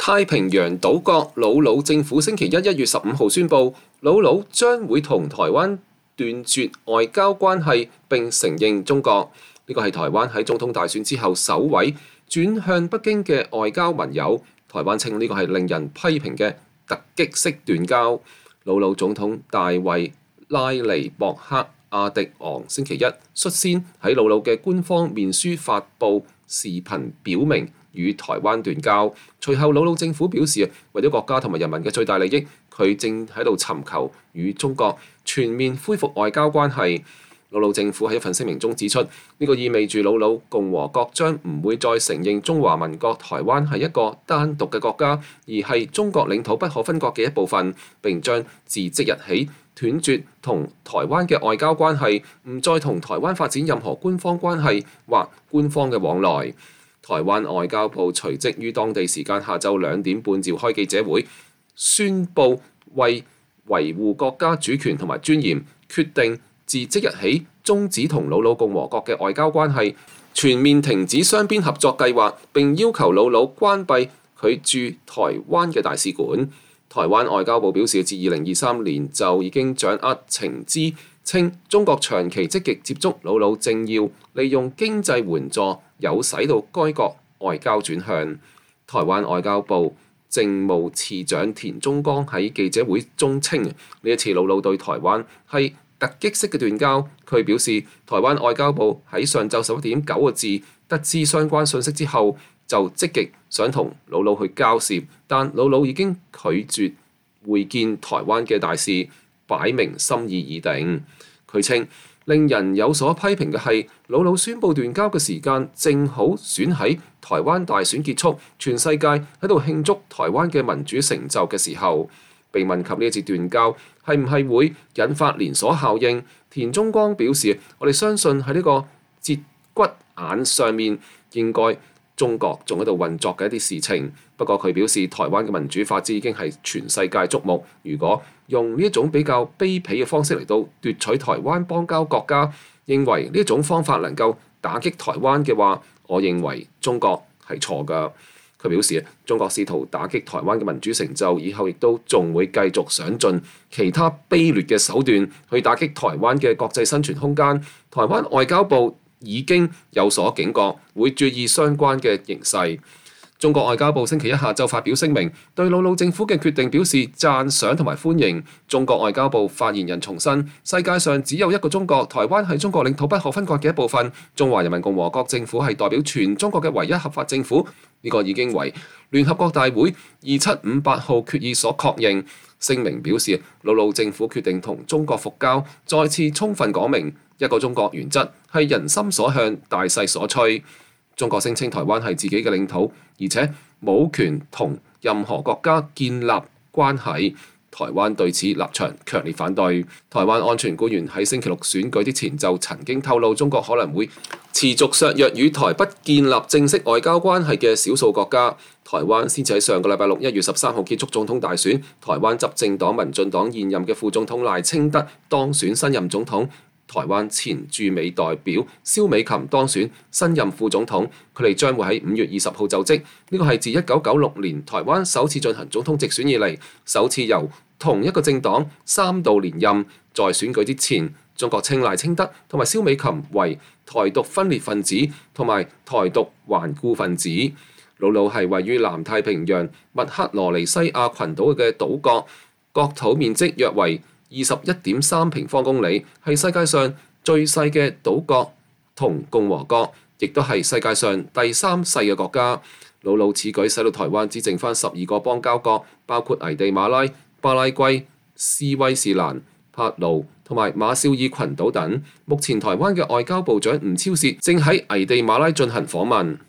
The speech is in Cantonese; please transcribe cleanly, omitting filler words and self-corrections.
太平洋島國瑙魯政府星期1月15號宣布，瑙魯將會同台灣斷絕外交關係並承認中國。呢個係台灣喺總統大選之後首位轉向北京嘅外交盟友。台灣稱呢個係令人批評嘅突擊式斷交。瑙魯總統大衛拉尼博克阿迪昂星期一率先喺瑙魯嘅官方面書發布視頻，表明與台灣斷交。隨後，瑙魯政府表示，為咗國家同埋人民嘅最大利益，佢正喺度尋求與中國全面恢復外交關係。瑙魯政府喺一份聲明中指出，呢個意味住瑙魯共和國將唔會再承認中華民國台灣係一個單獨嘅國家，而係中國領土不可分割嘅一部分，並將自即日起斷絕同台灣嘅外交關係，唔再同台灣發展任何官方關係或官方嘅往來。台灣外交部隨即於當地時間下晝2點半召開記者會，宣布為維護國家主權同埋尊嚴，決定自即日起終止同瑙魯共和國嘅外交關係，全面停止雙邊合作計劃，並要求瑙魯關閉佢駐台灣嘅大使館。台灣外交部表示，自2023年就已經掌握情資，稱中國長期積極接觸瑙魯政要，利用經濟援助誘使到該國外交轉向。台灣外交部政務次長田中剛喺記者會中稱，呢一次瑙魯對台灣係突擊式嘅斷交。佢表示，台灣外交部喺上晝11點9個字得知相關信息之後，就積極想同瑙魯去交涉，但瑙魯已經拒絕會見台灣嘅大使，擺明心意已定。佢稱，令人有所批評嘅係，瑙魯宣布斷交嘅時間正好選喺台灣大選結束，全世界喺度慶祝台灣嘅民主成就嘅時候。被問及呢一次斷交係唔係會引發連鎖效應，田中光表示：我哋相信喺呢個節骨眼上面，應該中國仲喺度運作嘅一啲事情。不過佢表示，台灣嘅民主法治已經係全世界矚目。如果用呢一種比較卑鄙嘅方式嚟到奪取台灣邦交國家，認為呢一種方法能夠打擊台灣嘅話，我認為中國係錯㗎。佢表示，中國試圖打擊台灣嘅民主成就，以後亦都仲會繼續想盡其他卑劣嘅手段去打擊台灣嘅國際生存空間。台灣外交部已經有所警覺，會注意相關嘅形勢。中國外交部星期一下晝發表聲明，對瑙魯政府嘅決定表示讚賞同埋歡迎。中國外交部發言人重申，世界上只有一個中國，台灣係中國領土不可分割嘅一部分。中華人民共和國政府係代表全中國嘅唯一合法政府，呢個已經為聯合國大會2758號決議所確認。聲明表示，瑙魯政府決定同中國復交，再次充分講明一個中國原則係人心所向、大勢所趨。中國聲稱台灣係自己嘅領土，而且冇權同任何國家建立關係。台灣對此立場強烈反對。台灣安全官員喺星期六選舉之前就曾經透露，中國可能會持續削弱與台北建立正式外交關係嘅少數國家。台灣先至喺上個禮拜6 1月13號結束總統大選，台灣執政黨民進黨現任嘅副總統賴清德當選新任總統。台灣前駐美代表蕭美琴當選新任副總統，佢哋將會喺5月20號就職。呢個係自1996年台灣首次進行總統直選以嚟，首次由同一個政黨3度連任。在選舉之前，中國稱賴清德同埋蕭美琴為台獨分裂分子同埋台獨頑固分子。瑙魯係位於南太平洋密克羅尼西亞群島嘅島國，國土面積約為21.3平方公里，係世界上最細嘅島國同共和國，亦都係世界上第3細嘅國家。瑙魯此舉使到台灣只剩返12個邦交國，包括危地馬拉、巴拉圭、斯威士蘭、帕勞同埋馬紹爾群島等。目前台灣嘅外交部長吳釗燮正喺危地馬拉進行訪問。